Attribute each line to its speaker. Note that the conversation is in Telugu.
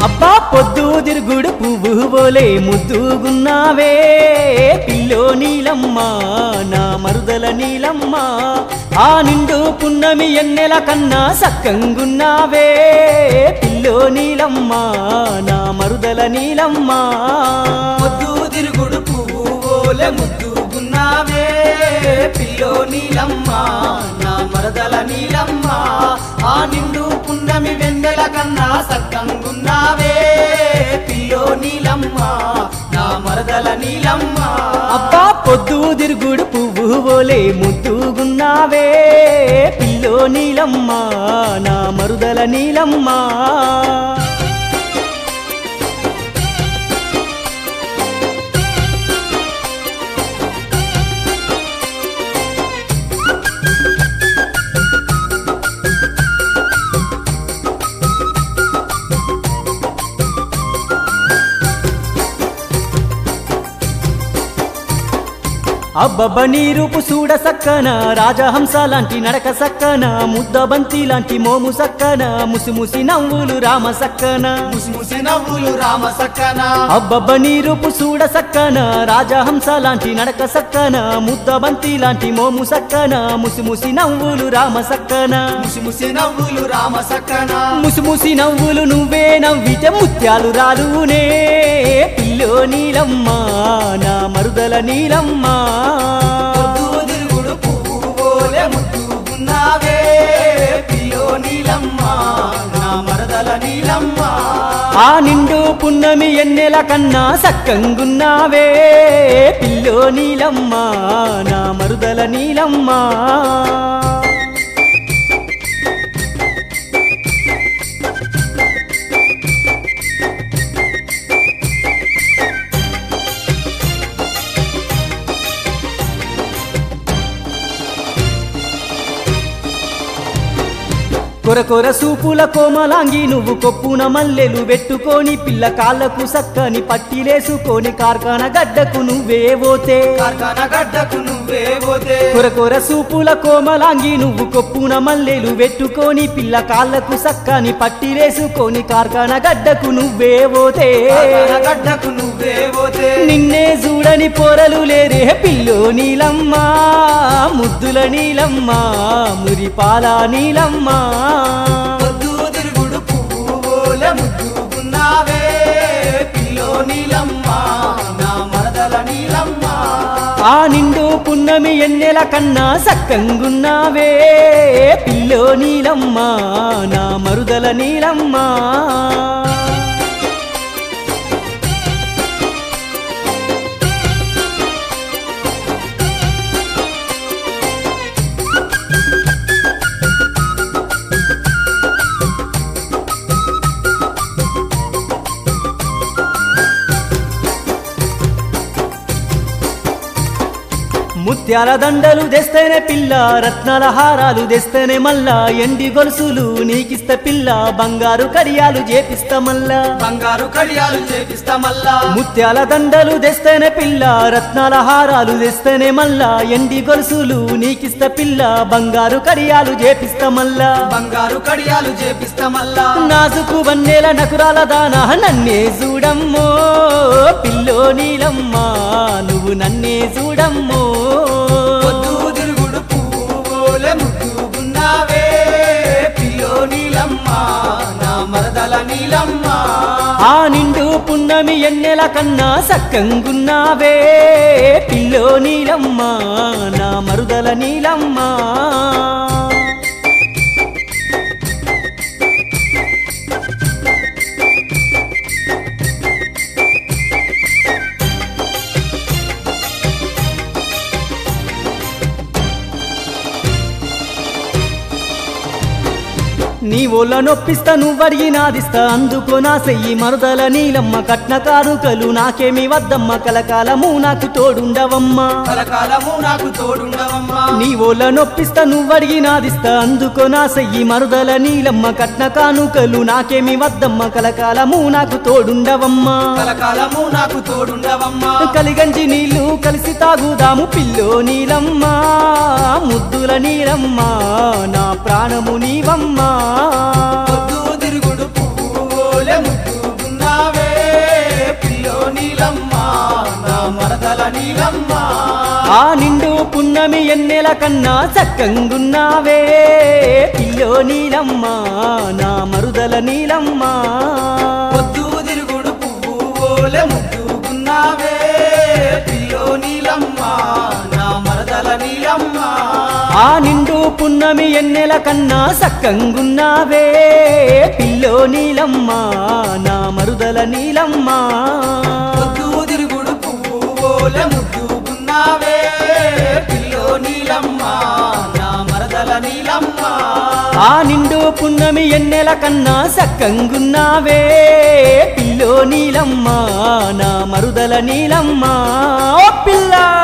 Speaker 1: అబ్బా పొద్దు తిరుగుడు పువ్వు బోలే ముద్దుగున్నావే పిల్లో నీలమ్మ నా మరుదల నీలమ్మ ఆ నిండు పున్నమి ఎన్నెల కన్నా సక్కంగున్నావే పిల్లో నీలమ్మ నా మరుదల నీలమ్మ
Speaker 2: పొద్దు తిరుగుడు పువ్వు బోలే ముద్దుగున్నావే పిల్లో నీలమ్మ నా మరదల నీలమ్మ ఆ నిండు పున్నమి వెన్నెల కన్నా సక్కంగున్నావే పిల్లో నీలమ్మ నా మరదల నీలమ్మ
Speaker 1: అబ్బా పొద్దు తిరుగుడు పువ్వు బోలే ముద్దుగున్నావే పిల్లో నీలమ్మ నా మరుదల నీలమ్మ అబ్బబ్బ నీ రూపు చూడ సక్కన రాజహంస లాంటి నడక సక్కన ముద్దబంతి లాంటి మోము సక్కన ముసిముసి నవ్వులు రామ సక్కన
Speaker 2: ముసిముసి నవ్వులు రామ సక్కన
Speaker 1: అబ్బబ్బ నీ రూపు చూడ సక్కన రాజహంస లాంటి నడక సక్కన ముద్దబంతి లాంటి మోము సక్కన ముసిముసి నవ్వులు రామ సక్కన
Speaker 2: ముసిముసి నవ్వులు రామ సక్కన
Speaker 1: ముసిముసి నవ్వులు నువ్వే నవ్వితే ముత్యాలు రాలునే పిల్లో నీలమ్మ నా మరుదల నీలమ్మ
Speaker 2: పొద్దు తిరుగుడు పువ్వు బోలే ముద్దుగున్నావే పిల్లో నీలమ్మ నా మరదల నీలమ్మ
Speaker 1: ఆ నిండు పున్నమి ఎన్నెల కన్నా సక్కంగున్నావే పిల్లో నీలమ్మ నా మరుదల నీలమ్మ కొరకొర సూపుల కోమలాంగి నువ్వు కొప్పున మల్లెలు పెట్టుకొని పిల్ల కాళ్ళకు సక్కని పట్టిలేసుకొని కార్ఖాన గడ్డకు నువ్వే పోతే
Speaker 2: కార్ఖాన గడ్డకు నువ్వే పోతే
Speaker 1: కొరకొర సూపుల కోమలాంగి నువ్వు కొప్పున మల్లెలు పెట్టుకొని పిల్ల కాళ్ళకు సక్కని పట్టిలేసుకొని కార్ఖాన గడ్డకు నువ్వే పోతే
Speaker 2: కార్ఖాన గడ్డకు నువ్వే పోతే
Speaker 1: నిన్నే చూడని పొరలు లేరే పిల్లో నీలమ్మ ముద్దుల నీలమ్మ మురిపాల నీలమ్మ
Speaker 2: పొద్దు తిరుగుడు పువ్వు బోలే ముద్దుగున్నావే పిల్లో నీలమ్మ నా మరదల నీలమ్మ
Speaker 1: ఆ నిండు పున్నమి ఎన్నెల కన్నా సక్కంగున్నావే పిల్లో నీలమ్మ నా మరుదల నీలమ్మ ముత్యాల దండలు తెస్తేనే పిల్ల రత్నాల హారాలు తెస్తేనే మల్లా ఎండి గొలుసులు నీకిస్త పిల్ల బంగారు కడియాలు చేపిస్తా మల్లా
Speaker 2: బంగారు కడియాలు చేపిస్తా మల్లా
Speaker 1: ముత్యాల దండలు తెస్తేనే పిల్ల రత్నాల హారాలు తెస్తేనే మల్లా ఎండి గొలుసులు నీకిస్త పిల్ల బంగారు కడియాలు చేపిస్తా మల్లా
Speaker 2: బంగారు కడియాలు చేపిస్తా మల్లా
Speaker 1: నాజుకు వన్నెల నకురాల దానా నన్నే చూడమ్మో పిల్లో నీలమ్మ నువ్వు నన్నే చూడమ్మో
Speaker 2: పొద్దు తిరుగుడు పువ్వు బోలే ముద్దుగున్నావే పిల్లో నీలమ్మ నా మరదల నీలమ్మ
Speaker 1: ఆ నిండు పున్నమి ఎన్నెల కన్నా సక్కంగున్నావే పిల్లో నీలమ్మ నా మరుదల నీలమ్మ నీ ఒళ్ళ నొప్పిస్తా నువ్వడిగినాదిస్తా అందుకో నా సెయ్యి మరుదల నీలమ్మ కట్న కారుకలు నాకేమి వద్దమ్మ కలకాలము నాకు తోడుండవమ్మా
Speaker 2: కలకాలము నాకు తోడుండవమ్మా
Speaker 1: నీ ఒళ్ళ నొప్పిస్తా నువ్వడిగినాదిస్తా అందుకో నా సెయ్యి మరుదల నీలమ్మ కట్న కానుకలు నాకేమి వద్దమ్మ కలకాలము నాకు తోడుండవమ్మా
Speaker 2: కలకాలము నాకు తోడుండవమ్మా
Speaker 1: కలిగంజి నీళ్లు కలిసి తాగుదాము పిల్లో నీలమ్మ ముద్దుల నీలమ్మ నా ప్రాణము నీవమ్మా
Speaker 2: పొద్దు తిరుగుడు పువ్వులే ముద్దు నీలమ్మ
Speaker 1: ఆ నిండు పున్నమి ఎన్నెల కన్నా చక్కంగున్నావే పిల్లో నీలమ్మ నా మరుదల నీలమ్మ
Speaker 2: పొద్దు తిరుగుడు పువ్వులే ముద్దుకున్నావే పిల్లో నీలమ్మ నా మరదల నీలమ్మ
Speaker 1: ఆ నిండు పున్నమి ఎన్నెల కన్నా సక్కంగున్నావే పిల్లో నీలమ్మ నా మరుదల నీలమ్మ
Speaker 2: పొద్దు తిరుగుడు పువ్వులే ముద్దుకున్నావే పిల్లో నీలమ్మ నా మరదల నీలమ్మ
Speaker 1: ఆ నిండు పున్నమి ఎన్నెల కన్నా సక్కంగున్నావే పిల్లో నీలమ్మ నా మరుదల నీలమ్మ ఓ పిల్ల